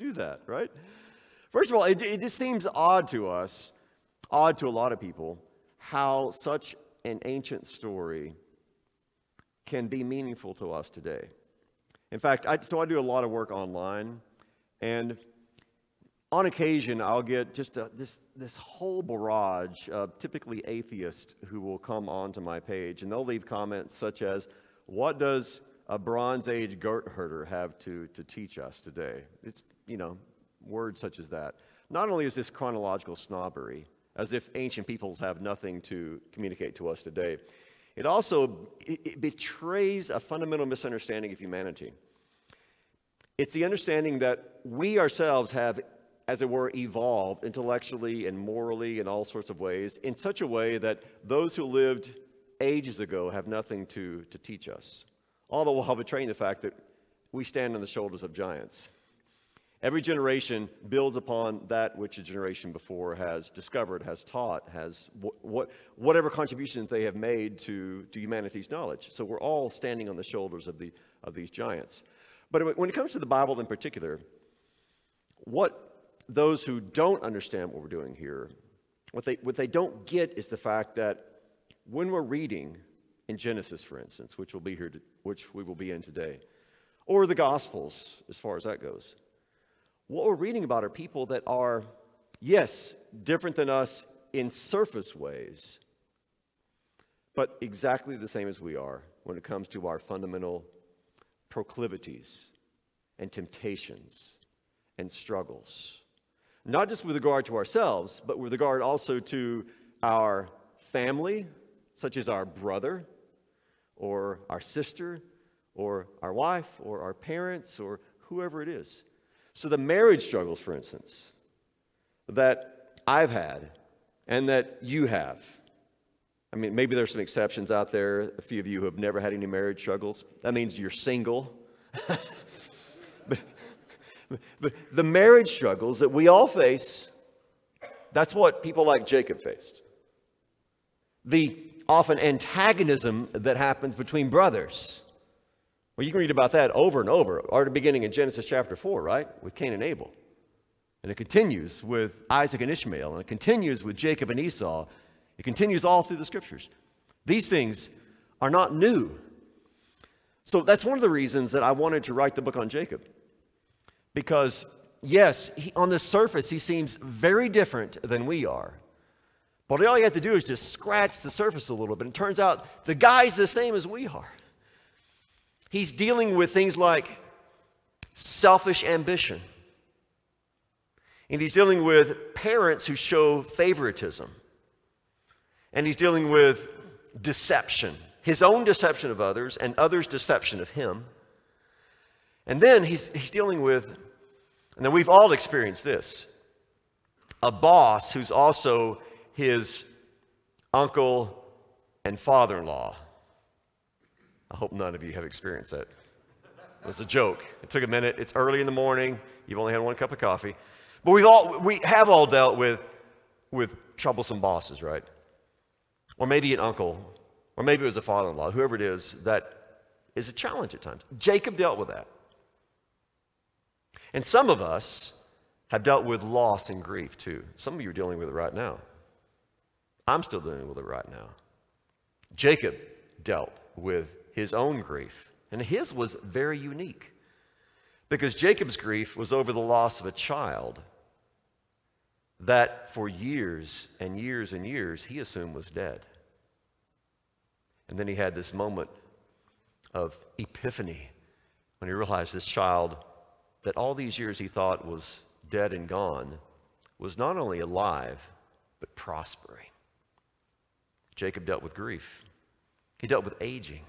do that, right? First of all, it just seems odd to us, odd to a lot of people, how such an ancient story can be meaningful to us today. In fact, I do a lot of work online, and on occasion, I'll get just this whole barrage of typically atheists who will come onto my page, and they'll leave comments such as, "What does a Bronze Age goat herder have to teach us today?" It's, words such as that. Not only is this chronological snobbery, as if ancient peoples have nothing to communicate to us today, it also it betrays a fundamental misunderstanding of humanity. It's the understanding that we ourselves have, as it were, evolved intellectually and morally in all sorts of ways, in such a way that those who lived ages ago have nothing to teach us. All the while betraying the fact that we stand on the shoulders of giants. Every generation builds upon that which a generation before has discovered, has taught, has whatever contributions they have made to humanity's knowledge. So we're all standing on the shoulders of these giants. But when it comes to the Bible in particular, what those who don't understand what we're doing here, what they don't get is the fact that when we're reading in Genesis, for instance, which we will be in today, or the Gospels, as far as that goes, what we're reading about are people that are, yes, different than us in surface ways, but exactly the same as we are when it comes to our fundamental proclivities and temptations and struggles. Not just with regard to ourselves, but with regard also to our family, such as our brother, or our sister, or our wife, or our parents, or whoever it is. So the marriage struggles, for instance, that I've had and that you have. I mean, maybe there's some exceptions out there. A few of you who have never had any marriage struggles. That means you're single. But the marriage struggles that we all face, that's what people like Jacob faced. The often antagonism that happens between brothers. Well, you can read about that over and over, already beginning in Genesis chapter 4, right? With Cain and Abel. And it continues with Isaac and Ishmael, and it continues with Jacob and Esau. It continues all through the scriptures. These things are not new. So that's one of the reasons that I wanted to write the book on Jacob. Because, yes, on the surface, he seems very different than we are. But all you have to do is just scratch the surface a little bit. And it turns out the guy's the same as we are. He's dealing with things like selfish ambition. And he's dealing with parents who show favoritism. And he's dealing with deception. His own deception of others and others' deception of him. And then he's dealing with, and then we've all experienced this, a boss who's also his uncle and father-in-law. I hope none of you have experienced that. It was a joke. It took a minute. It's early in the morning. You've only had one cup of coffee. But we have all dealt with troublesome bosses, right? Or maybe an uncle, or maybe it was a father-in-law, whoever it is, that is a challenge at times. Jacob dealt with that. And some of us have dealt with loss and grief too. Some of you are dealing with it right now. I'm still dealing with it right now. Jacob dealt with his own grief, and his was very unique because Jacob's grief was over the loss of a child that for years and years and years he assumed was dead. And then he had this moment of epiphany when he realized this child that all these years he thought was dead and gone was not only alive, but prospering. Jacob dealt with grief. He dealt with aging.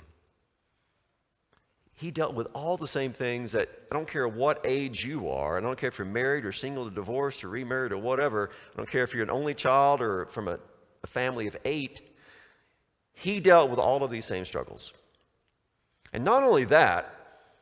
He dealt with all the same things that, I don't care what age you are, I don't care if you're married or single or divorced or remarried or whatever, I don't care if you're an only child or from a family of 8, he dealt with all of these same struggles. And not only that,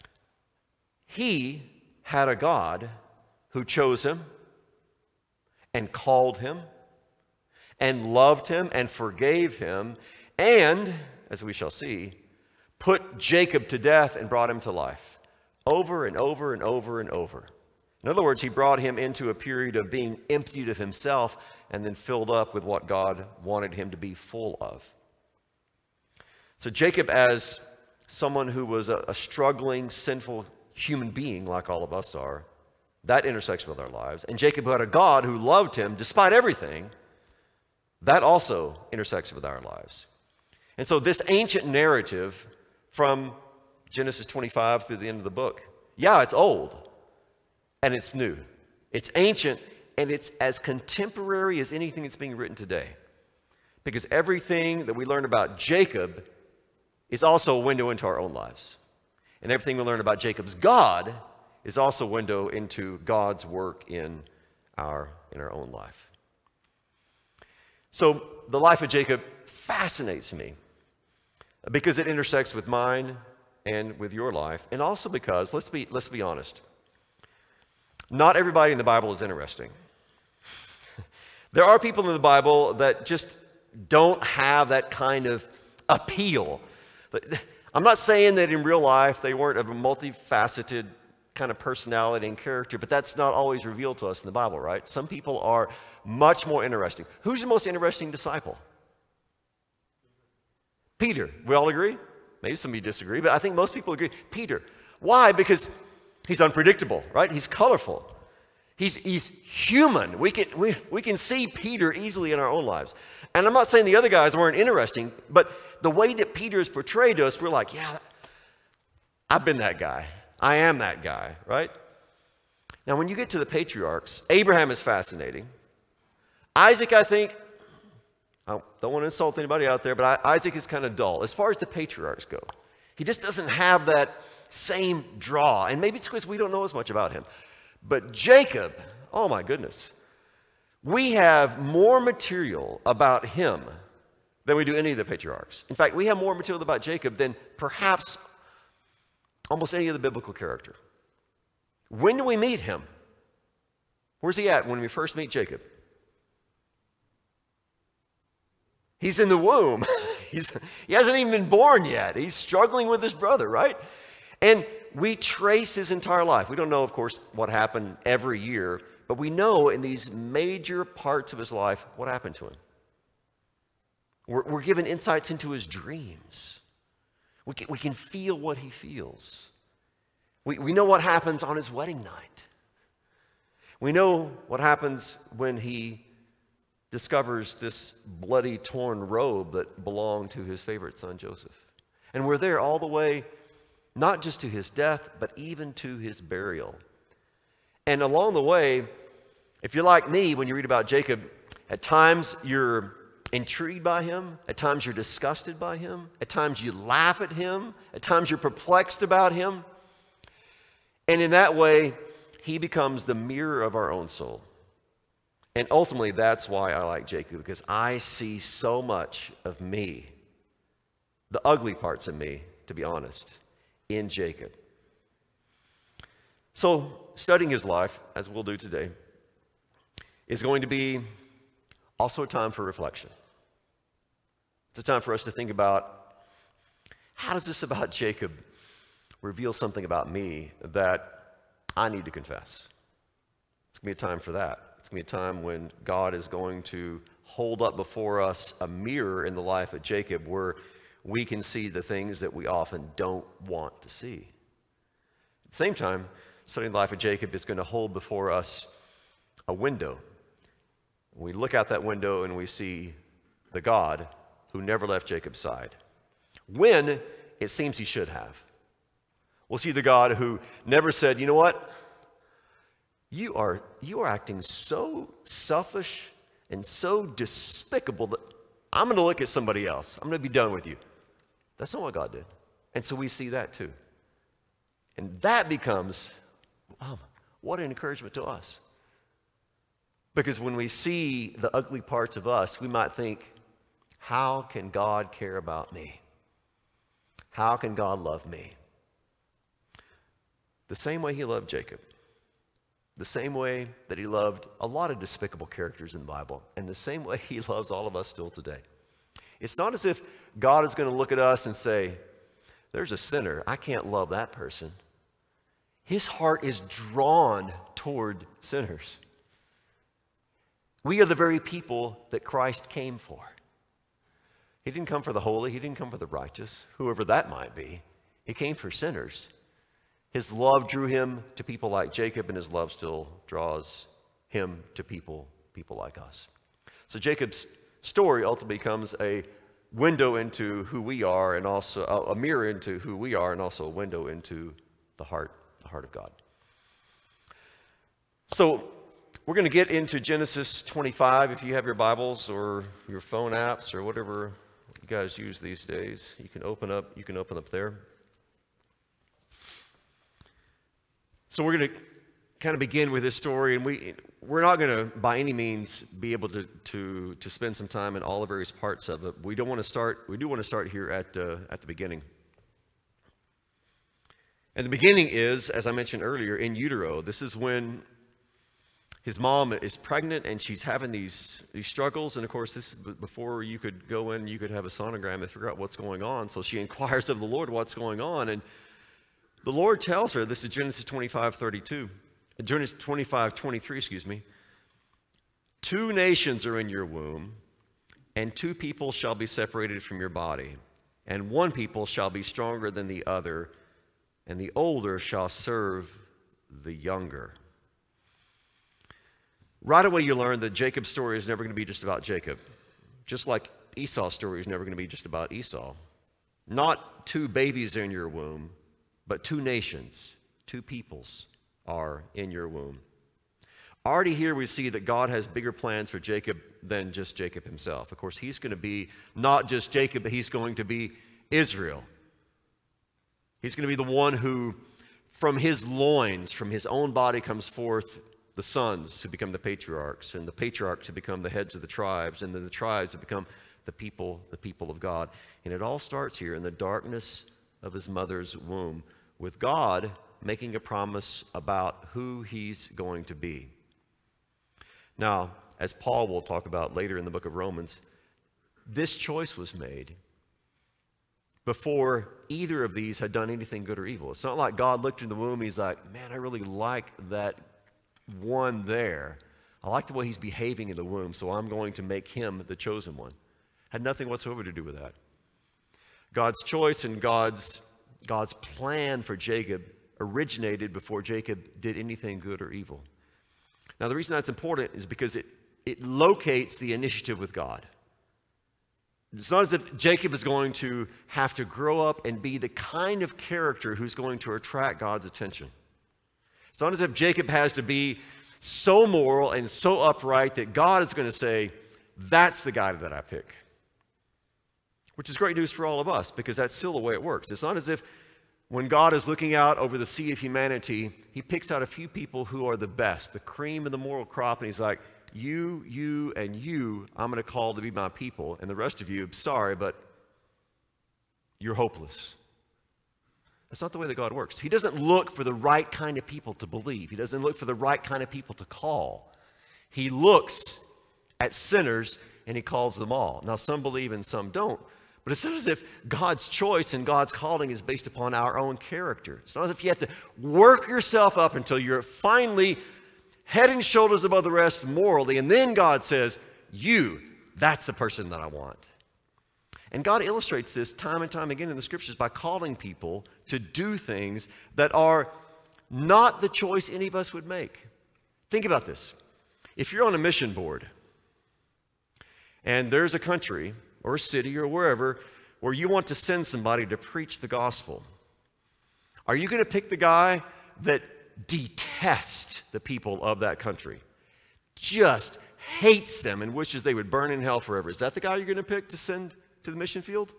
he had a God who chose him and called him and loved him and forgave him and, as we shall see, put Jacob to death and brought him to life over and over and over and over. In other words, he brought him into a period of being emptied of himself and then filled up with what God wanted him to be full of. So Jacob, as someone who was a struggling, sinful human being like all of us are, that intersects with our lives. And Jacob, who had a God who loved him despite everything, that also intersects with our lives. And so this ancient narrative from Genesis 25 through the end of the book, yeah, it's old and it's new. It's ancient and it's as contemporary as anything that's being written today. Because everything that we learn about Jacob is also a window into our own lives. And everything we learn about Jacob's God is also a window into God's work in our own life. So the life of Jacob fascinates me because it intersects with mine and with your life, and also because, let's be honest, not everybody in the Bible is interesting. There are people in the Bible that just don't have that kind of appeal. I'm not saying that in real life they weren't of a multifaceted kind of personality and character, but that's not always revealed to us in the Bible, right? Some people are much more interesting. Who's the most interesting disciple? Peter. We all agree? Maybe some of you disagree, but I think most people agree. Peter. Why? Because he's unpredictable, right? He's colorful. He's human. We can see Peter easily in our own lives. And I'm not saying the other guys weren't interesting, but the way that Peter is portrayed to us, we're like, yeah, I've been that guy. I am that guy, right? Now, when you get to the patriarchs, Abraham is fascinating. Isaac, I think, I don't want to insult anybody out there, but Isaac is kind of dull. As far as the patriarchs go, he just doesn't have that same draw. And maybe it's because we don't know as much about him. But Jacob, oh my goodness, we have more material about him than we do any of the patriarchs. In fact, we have more material about Jacob than perhaps almost any other biblical character. When do we meet him? Where's he at when we first meet Jacob? He's in the womb. He hasn't even been born yet. He's struggling with his brother, right? And we trace his entire life. We don't know, of course, what happened every year, but we know in these major parts of his life what happened to him. We're given insights into his dreams. We can feel what he feels. We know what happens on his wedding night. We know what happens when he discovers this bloody, torn robe that belonged to his favorite son, Joseph. And we're there all the way, not just to his death, but even to his burial. And along the way, if you're like me, when you read about Jacob, at times you're intrigued by him, at times you're disgusted by him, at times you laugh at him, at times you're perplexed about him. And in that way, he becomes the mirror of our own soul. And ultimately, that's why I like Jacob, because I see so much of me, the ugly parts of me, to be honest, in Jacob. So, studying his life, as we'll do today, is going to be also a time for reflection. It's a time for us to think about, how does this about Jacob reveal something about me that I need to confess? It's going to be a time for that. It's going to be a time when God is going to hold up before us a mirror in the life of Jacob where we can see the things that we often don't want to see. At the same time, studying the life of Jacob is going to hold before us a window. We look out that window and we see the God who never left Jacob's side, when it seems he should have. We'll see the God who never said, you know what? You are acting so selfish and so despicable that I'm going to look at somebody else. I'm going to be done with you. That's not what God did. And so we see that too. And that becomes, what an encouragement to us. Because when we see the ugly parts of us, we might think, how can God care about me? How can God love me? The same way he loved Jacob. The same way that he loved a lot of despicable characters in the Bible, and the same way he loves all of us still today. It's not as if God is going to look at us and say, there's a sinner, I can't love that person. His heart is drawn toward sinners. We are the very people that Christ came for. He didn't come for the holy. He didn't come for the righteous, whoever that might be. He came for sinners. His love drew him to people like Jacob, and his love still draws him to people like us. So Jacob's story ultimately becomes a window into who we are, and also a mirror into who we are, and also a window into the heart of God. So we're going to get into Genesis 25. If you have your Bibles or your phone apps or whatever you guys use these days, you can open up there. So we're going to kind of begin with this story, and we're not going to by any means be able to spend some time in all the various parts of it. We do want to start here at the beginning. And the beginning is, as I mentioned earlier, in utero. This is when his mom is pregnant and she's having these struggles. And of course, this is before you could go in, you could have a sonogram and figure out what's going on. So she inquires of the Lord what's going on. And the Lord tells her, this is Genesis 25:23, excuse me. 2 nations are in your womb, and 2 people shall be separated from your body, and 1 people shall be stronger than the other, and the older shall serve the younger. Right away you learn that Jacob's story is never going to be just about Jacob. Just like Esau's story is never going to be just about Esau. Not 2 babies are in your womb, but 2 nations, 2 peoples are in your womb. Already here we see that God has bigger plans for Jacob than just Jacob himself. Of course, he's going to be not just Jacob, but he's going to be Israel. He's going to be the one who, from his loins, from his own body comes forth the sons who become the patriarchs, and the patriarchs who become the heads of the tribes, and then the tribes who become the people of God. And it all starts here in the darkness of his mother's womb, with God making a promise about who he's going to be. Now, as Paul will talk about later in the book of Romans, this choice was made before either of these had done anything good or evil. It's not like God looked in the womb and he's like, man, I really like that one there. I like the way he's behaving in the womb, so I'm going to make him the chosen one. Had nothing whatsoever to do with that. God's choice and God's plan for Jacob originated before Jacob did anything good or evil. Now, the reason that's important is because it locates the initiative with God. It's not as if Jacob is going to have to grow up and be the kind of character who's going to attract God's attention. It's not as if Jacob has to be so moral and so upright that God is going to say, that's the guy that I pick. Which is great news for all of us, because that's still the way it works. It's not as if when God is looking out over the sea of humanity, he picks out a few people who are the best, the cream of the moral crop, and he's like, you, and you, I'm going to call to be my people, and the rest of you, sorry, but you're hopeless. That's not the way that God works. He doesn't look for the right kind of people to believe. He doesn't look for the right kind of people to call. He looks at sinners, and he calls them all. Now, some believe and some don't. But it's not as if God's choice and God's calling is based upon our own character. It's not as if you have to work yourself up until you're finally head and shoulders above the rest morally, and then God says, that's the person that I want. And God illustrates this time and time again in the scriptures by calling people to do things that are not the choice any of us would make. Think about this. If you're on a mission board, and there's a country or a city or wherever where you want to send somebody to preach the gospel, are you going to pick the guy that detests the people of that country, just hates them and wishes they would burn in hell forever? Is that the guy you're going to pick to send to the mission field?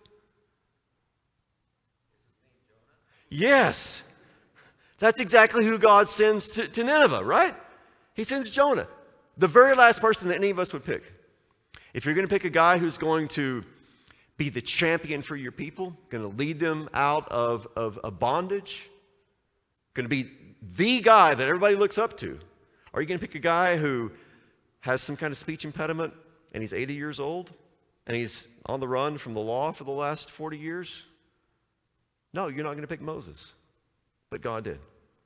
Yes. That's exactly who God sends to Nineveh, right? He sends Jonah, the very last person that any of us would pick. If you're going to pick a guy who's going to be the champion for your people, going to lead them out of bondage, going to be the guy that everybody looks up to, are you going to pick a guy who has some kind of speech impediment and he's 80 years old and he's on the run from the law for the last 40 years? No, you're not going to pick Moses, but God did.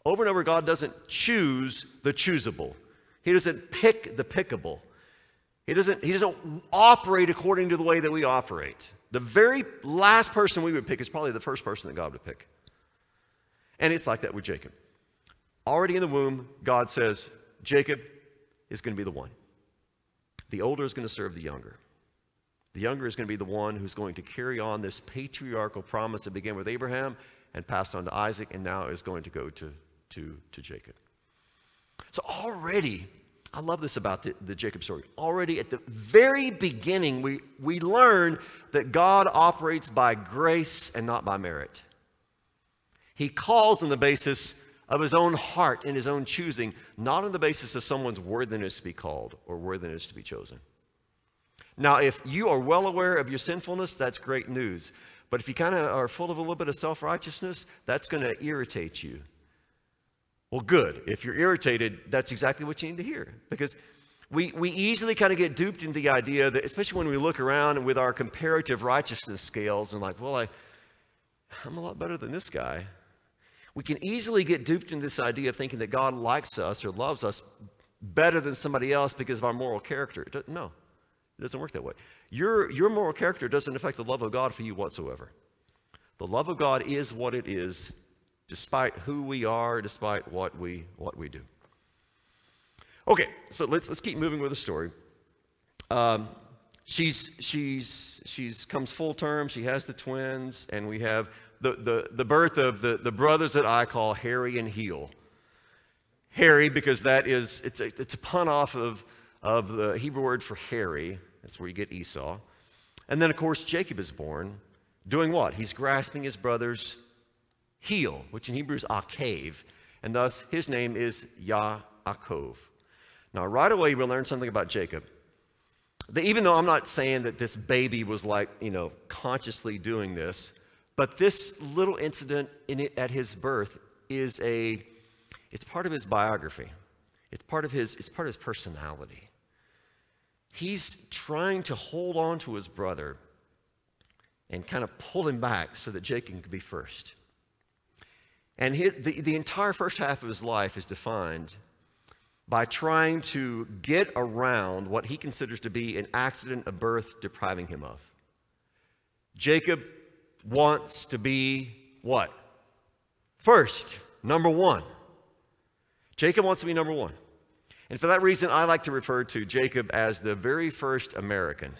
Over and over, God doesn't choose the choosable. He doesn't pick the pickable. He doesn't operate according to the way that we operate. The very last person we would pick is probably the first person that God would pick. And it's like that with Jacob. Already in the womb, God says, Jacob is going to be the one. The older is going to serve the younger. The younger is going to be the one who's going to carry on this patriarchal promise that began with Abraham and passed on to Isaac and now is going to go to Jacob. So already, I love this about the Jacob story. Already at the very beginning, we learn that God operates by grace and not by merit. He calls on the basis of his own heart and his own choosing, not on the basis of someone's worthiness to be called or worthiness to be chosen. Now, if you are well aware of your sinfulness, that's great news. But if you kind of are full of a little bit of self-righteousness, that's going to irritate you. Well, good. If you're irritated, that's exactly what you need to hear. Because we easily kind of get duped into the idea that, especially when we look around with our comparative righteousness scales and like, well, I'm a lot better than this guy. We can easily get duped in this idea of thinking that God likes us or loves us better than somebody else because of our moral character. No, it doesn't work that way. Your moral character doesn't affect the love of God for you whatsoever. The love of God is what it is, despite who we are, despite what we do. Okay, so let's keep moving with the story. She's comes full term. She has the twins, and we have the birth of the brothers that I call Harry and Heel. Harry, because it's a pun off of the Hebrew word for hairy. That's where you get Esau. And then, of course, Jacob is born. Doing what? He's grasping his brother's heel, which in Hebrew is Akev, and thus his name is Yaakov. Now, right away, we'll learn something about Jacob. Even though I'm not saying that this baby was consciously doing this, but this little incident at his birth it's part of his biography. It's part of his personality. He's trying to hold on to his brother and kind of pull him back so that Jacob could be first. And the entire first half of his life is defined by trying to get around what he considers to be an accident of birth depriving him of. Jacob wants to be what? First, number one. Jacob wants to be number one. And for that reason, I like to refer to Jacob as the very first American.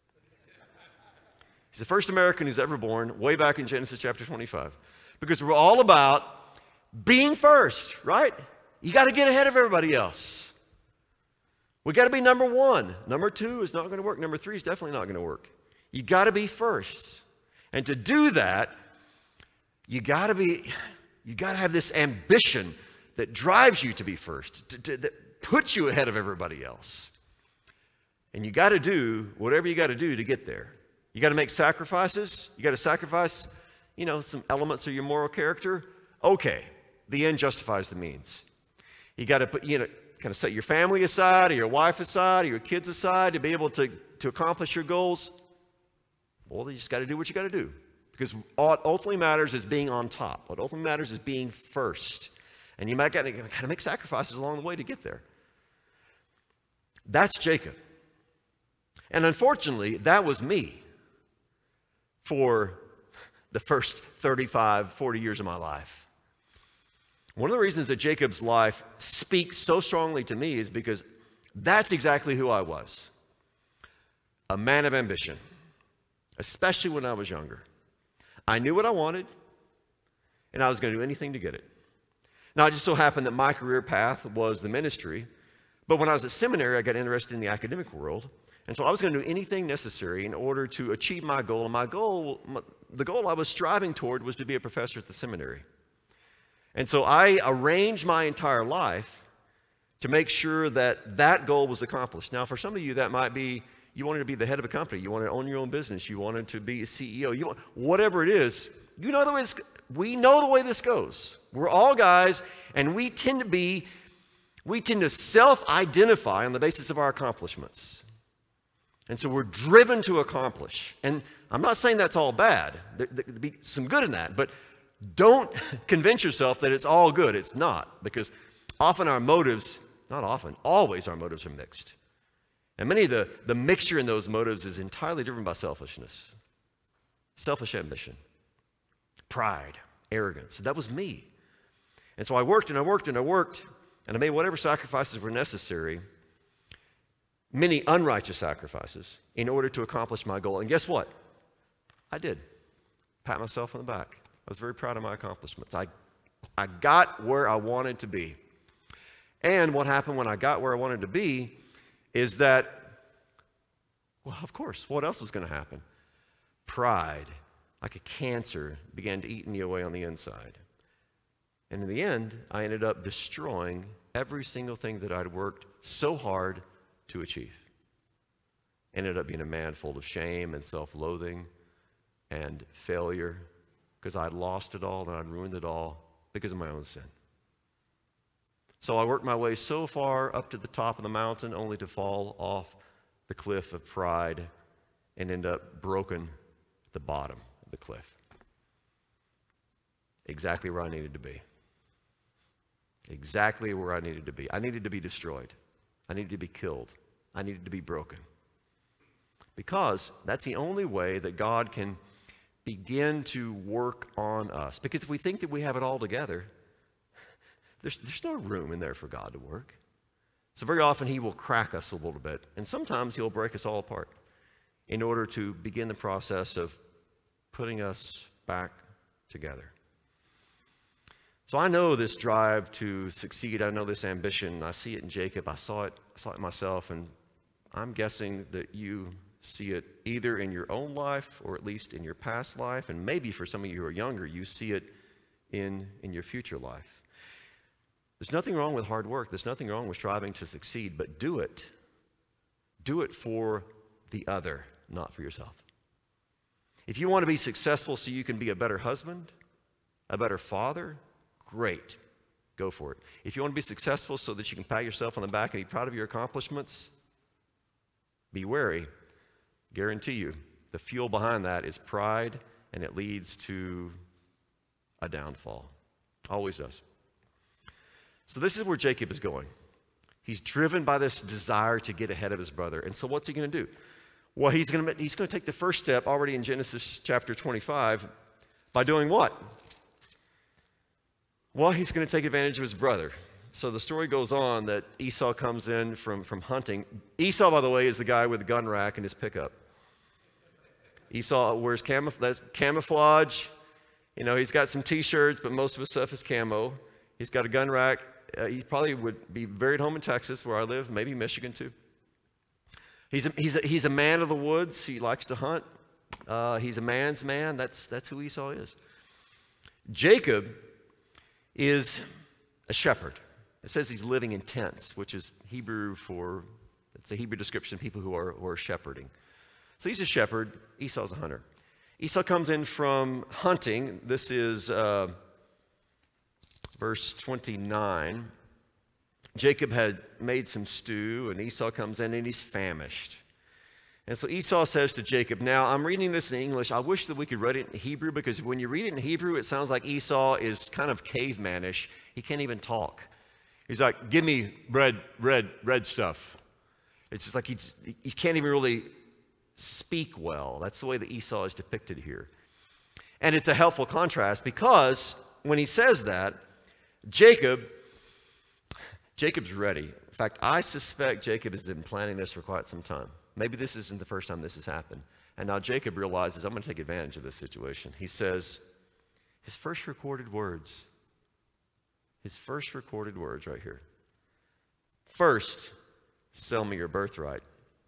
He's the first American who's ever born, way back in Genesis chapter 25. Because we're all about being first, right? You got to get ahead of everybody else. We got to be number one. Number two is not going to work. Number three is definitely not going to work. You got to be first. And to do that, you got to have this ambition that drives you to be first, that puts you ahead of everybody else. And you got to do whatever you got to do to get there. You got to make sacrifices. You got to sacrifice, some elements of your moral character. Okay, the end justifies the means. You got to kind of set your family aside, or your wife aside, or your kids aside to be able to accomplish your goals. Well, you just got to do what you got to do. Because what ultimately matters is being on top. What ultimately matters is being first. And you might got to kind of make sacrifices along the way to get there. That's Jacob. And unfortunately, that was me for the first 35, 40 years of my life. One of the reasons that Jacob's life speaks so strongly to me is because that's exactly who I was. A man of ambition, especially when I was younger. I knew what I wanted, and I was going to do anything to get it. Now, it just so happened that my career path was the ministry, but when I was at seminary, I got interested in the academic world, and so I was going to do anything necessary in order to achieve my goal, and the goal I was striving toward was to be a professor at the seminary. And so I arranged my entire life to make sure that goal was accomplished. Now, for some of you, that might be you wanted to be the head of a company, you wanted to own your own business, you wanted to be a CEO, whatever it is. We know the way this goes. We're all guys, and we tend to self-identify on the basis of our accomplishments. And so we're driven to accomplish. And I'm not saying that's all bad. There'd be some good in that, but Don't convince yourself that it's all good. It's not, because often our motives, not often, always our motives are mixed. And many of the mixture in those motives is entirely driven by selfishness, selfish ambition, pride, arrogance. That was me. And so I worked and I worked and I worked, and I made whatever sacrifices were necessary, many unrighteous sacrifices, in order to accomplish my goal. And guess what? I did. Pat myself on the back. I was very proud of my accomplishments. I got where I wanted to be. And what happened when I got where I wanted to be is that, well, of course, what else was going to happen? Pride, like a cancer, began to eat me away on the inside. And in the end, I ended up destroying every single thing that I'd worked so hard to achieve. Ended up being a man full of shame and self-loathing and failure, because I'd lost it all and I'd ruined it all because of my own sin. So I worked my way so far up to the top of the mountain only to fall off the cliff of pride and end up broken at the bottom of the cliff. Exactly where I needed to be. Exactly where I needed to be. I needed to be destroyed. I needed to be killed. I needed to be broken. Because that's the only way that God can begin to work on us. Because if we think that we have it all together, there's no room in there for God to work. So very often he will crack us a little bit, and sometimes he'll break us all apart in order to begin the process of putting us back together. So I know this drive to succeed. I know this ambition. I see it in Jacob. I saw it myself, and I'm guessing that you see it either in your own life or at least in your past life, and maybe for some of you who are younger, you see it in your future life. There's nothing wrong with hard work. There's nothing wrong with striving to succeed, but do it. Do it for the other, not for yourself. If you want to be successful so you can be a better husband, a better father, great. Go for it. If you want to be successful so that you can pat yourself on the back and be proud of your accomplishments, be wary. Guarantee you, the fuel behind that is pride, and it leads to a downfall. Always does. So this is where Jacob is going. He's driven by this desire to get ahead of his brother. And so what's he going to do? Well, he's going to take the first step already in Genesis chapter 25 by doing what? Well, he's going to take advantage of his brother. So the story goes on that Esau comes in from hunting. Esau, by the way, is the guy with the gun rack in his pickup. Esau wears camouflage. You know, he's got some T-shirts, but most of his stuff is camo. He's got a gun rack. He probably would be buried home in Texas, where I live, maybe Michigan too. He's a man of the woods. He likes to hunt. He's a man's man. That's who Esau is. Jacob is a shepherd. It says he's living in tents, which is Hebrew it's a Hebrew description of people who are shepherding. So he's a shepherd. Esau's a hunter. Esau comes in from hunting. This is verse 29. Jacob had made some stew, and Esau comes in, and he's famished. And so Esau says to Jacob, now I'm reading this in English. I wish that we could read it in Hebrew, because when you read it in Hebrew, it sounds like Esau is kind of cavemanish. He can't even talk. He's like, give me red stuff. It's just like he can't even really speak well. That's the way that Esau is depicted here. And it's a helpful contrast, because when he says that, Jacob's ready. In fact, I suspect Jacob has been planning this for quite some time. Maybe this isn't the first time this has happened. And now Jacob realizes, I'm going to take advantage of this situation. He says, his first recorded words right here. First, sell me your birthright.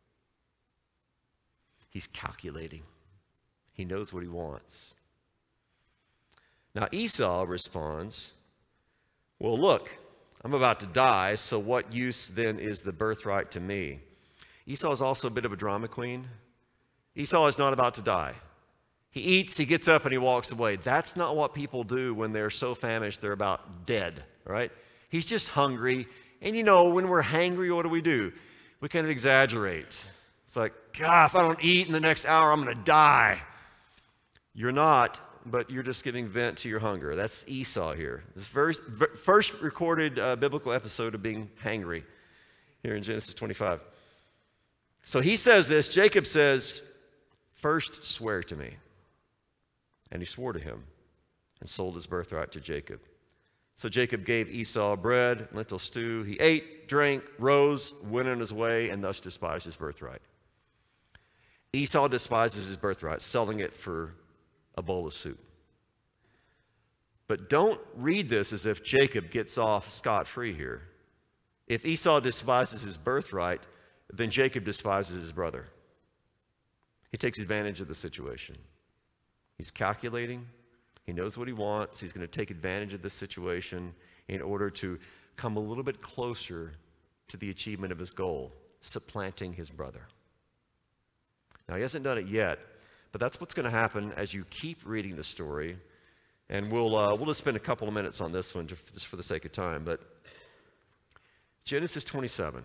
He's calculating. He knows what he wants. Now Esau responds, well, look, I'm about to die, so what use then is the birthright to me? Esau is also a bit of a drama queen. Esau is not about to die. He eats, he gets up, and he walks away. That's not what people do when they're so famished they're about dead, right? He's just hungry. And you know, when we're hangry, what do? We kind of exaggerate. It's like, God, if I don't eat in the next hour, I'm going to die. You're not but you're just giving vent to your hunger. That's Esau here. This first recorded biblical episode of being hangry here in Genesis 25. So he says this, Jacob says, "First swear to me." And he swore to him and sold his birthright to Jacob. So Jacob gave Esau bread, lentil stew. He ate, drank, rose, went on his way, and thus despised his birthright. Esau despises his birthright, selling it for a bowl of soup. But don't read this as if Jacob gets off scot-free here. If Esau despises his birthright, then Jacob despises his brother. He takes advantage of the situation. He's calculating. He knows what he wants. He's going to take advantage of this situation in order to come a little bit closer to the achievement of his goal, supplanting his brother. Now, he hasn't done it yet, but that's what's going to happen as you keep reading the story. And we'll just spend a couple of minutes on this one just for the sake of time. But Genesis 27.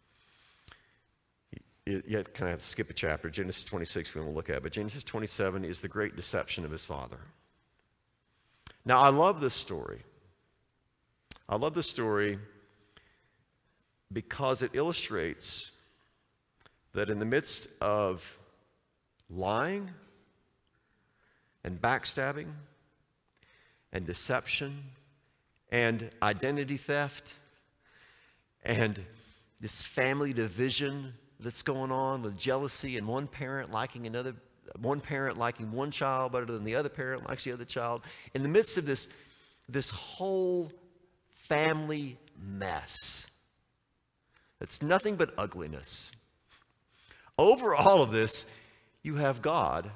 You kind of have to skip a chapter. Genesis 26 we won't look at. But Genesis 27 is the great deception of his father. Now, I love this story. I love this story because it illustrates that in the midst of lying and backstabbing and deception and identity theft and this family division that's going on with jealousy and one parent liking another, one parent liking one child better than the other parent likes the other child. In the midst of this whole family mess, it's nothing but ugliness. Over all of this, you have God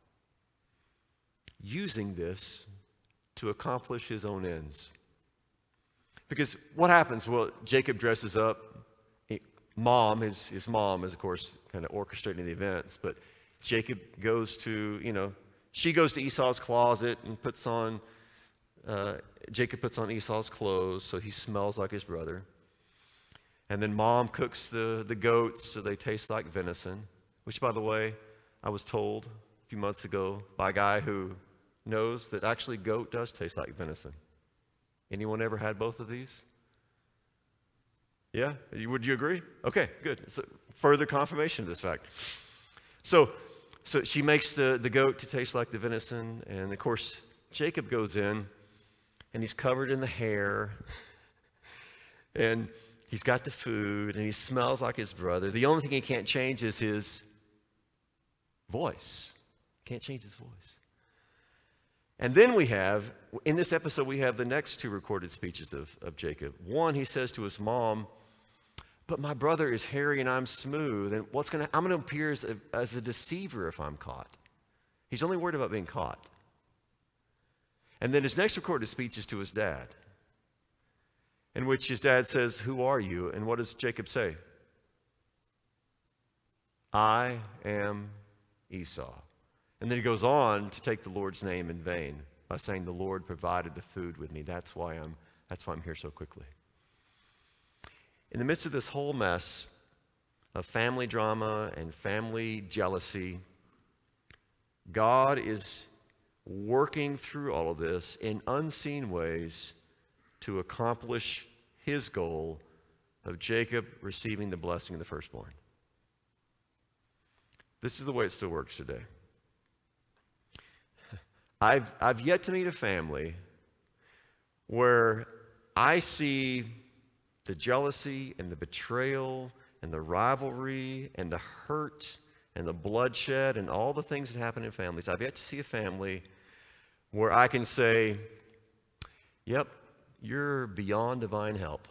using this to accomplish his own ends. Because what happens? Well, Jacob dresses up. His mom is, of course, kind of orchestrating the events, but Jacob goes to, she goes to Esau's closet and Jacob puts on Esau's clothes so he smells like his brother. And then mom cooks the goats so they taste like venison, which, by the way, I was told a few months ago by a guy who knows that actually goat does taste like venison. Anyone ever had both of these? Yeah? Would you agree? Okay, good. So further confirmation of this fact. So she makes the goat to taste like the venison, and of course, Jacob goes in, and he's covered in the hair, and he's got the food, and he smells like his brother. The only thing he can't change is his voice. Can't change his voice. And then in this episode, we have the next two recorded speeches of Jacob. One, he says to his mom, "But my brother is hairy and I'm smooth, and I'm going to appear as a deceiver if I'm caught." He's only worried about being caught. And then his next recorded speech is to his dad, in which his dad says, "Who are you?" And what does Jacob say? "I am Esau." And then he goes on to take the Lord's name in vain by saying, "The Lord provided the food with me. That's why I'm here so quickly." In the midst of this whole mess of family drama and family jealousy, God is working through all of this in unseen ways to accomplish his goal of Jacob receiving the blessing of the firstborn. This is the way it still works today. I've yet to meet a family where I see the jealousy and the betrayal and the rivalry and the hurt and the bloodshed and all the things that happen in families. I've yet to see a family where I can say, "Yep, you're beyond divine help."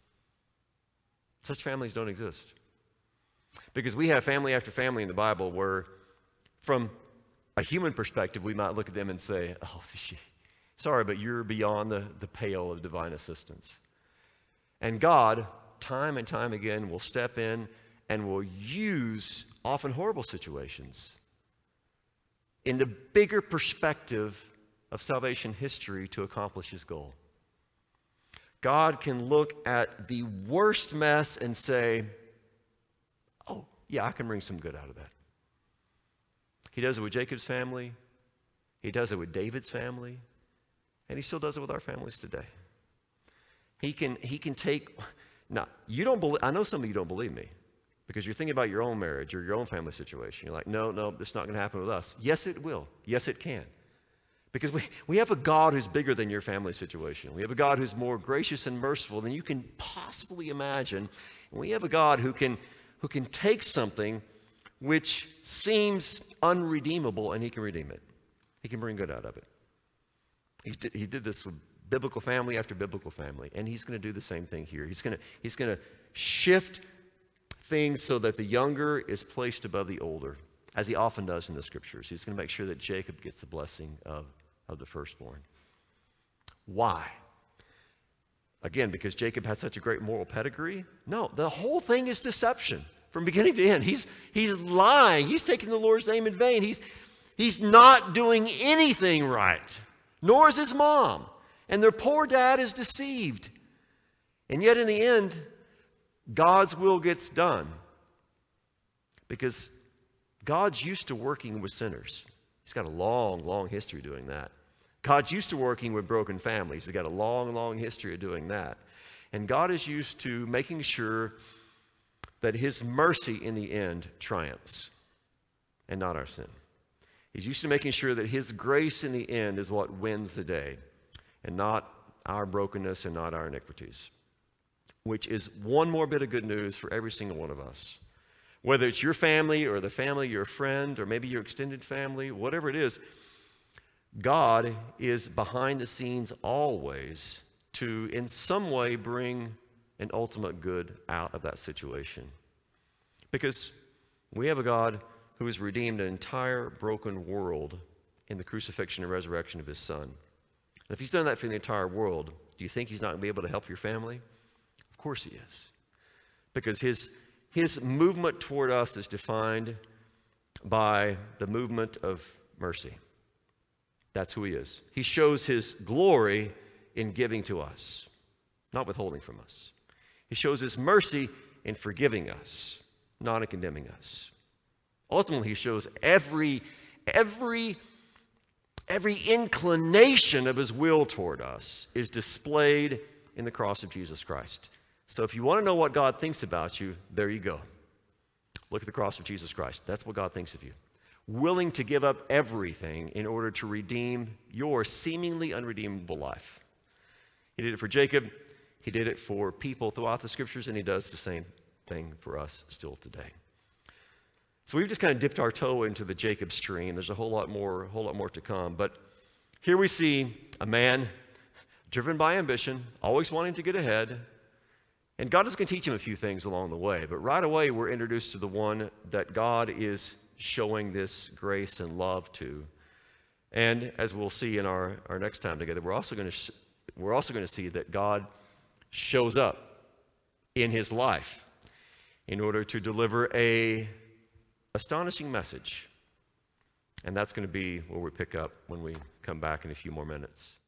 Such families don't exist. Because we have family after family in the Bible where, from a human perspective, we might look at them and say, "Oh, sorry, but you're beyond the pale of divine assistance." And God, time and time again, will step in and will use often horrible situations in the bigger perspective of salvation history to accomplish his goal. God can look at the worst mess and say, "Oh, yeah, I can bring some good out of that." He does it with Jacob's family. He does it with David's family, and he still does it with our families today. He can take, now, you don't believe, I know some of you don't believe me because you're thinking about your own marriage or your own family situation. You're like, no, this is not going to happen with us. Yes, it will. Yes, it can. Because we have a God who's bigger than your family situation. We have a God who's more gracious and merciful than you can possibly imagine. And we have a God who can take something which seems unredeemable and he can redeem it. He can bring good out of it. He did this with biblical family after biblical family, and he's going to do the same thing here. He's going to shift things so that the younger is placed above the older, as he often does in the scriptures. He's going to make sure that Jacob gets the blessing of the firstborn. Why? Again, because Jacob had such a great moral pedigree? No, the whole thing is deception from beginning to end. He's lying. He's taking the Lord's name in vain. He's not doing anything right, nor is his mom. And their poor dad is deceived. And yet in the end, God's will gets done. Because God's used to working with sinners. He's got a long, long history doing that. God's used to working with broken families. He's got a long, long history of doing that. And God is used to making sure that his mercy in the end triumphs and not our sin. He's used to making sure that his grace in the end is what wins the day and not our brokenness and not our iniquities, which is one more bit of good news for every single one of us. Whether it's your family or the family of your friend or maybe your extended family, whatever it is, God is behind the scenes always to, in some way, bring an ultimate good out of that situation. Because we have a God who has redeemed an entire broken world in the crucifixion and resurrection of his Son. And if he's done that for the entire world, do you think he's not going to be able to help your family? Of course he is. Because his movement toward us is defined by the movement of mercy. That's who he is. He shows his glory in giving to us, not withholding from us. He shows his mercy in forgiving us, not in condemning us. Ultimately, he shows every inclination of his will toward us is displayed in the cross of Jesus Christ. So if you want to know what God thinks about you, there you go. Look at the cross of Jesus Christ. That's what God thinks of you. Willing to give up everything in order to redeem your seemingly unredeemable life. He did it for Jacob. He did it for people throughout the scriptures, and he does the same thing for us still today. So we've just kind of dipped our toe into the Jacob stream. There's a whole lot more to come. But here we see a man driven by ambition, always wanting to get ahead. And God is going to teach him a few things along the way. But right away, we're introduced to the one that God is showing this grace and love to. And as we'll see in our next time together, we're also going to see that God shows up in his life in order to deliver a astonishing message. And that's going to be where we pick up when we come back in a few more minutes.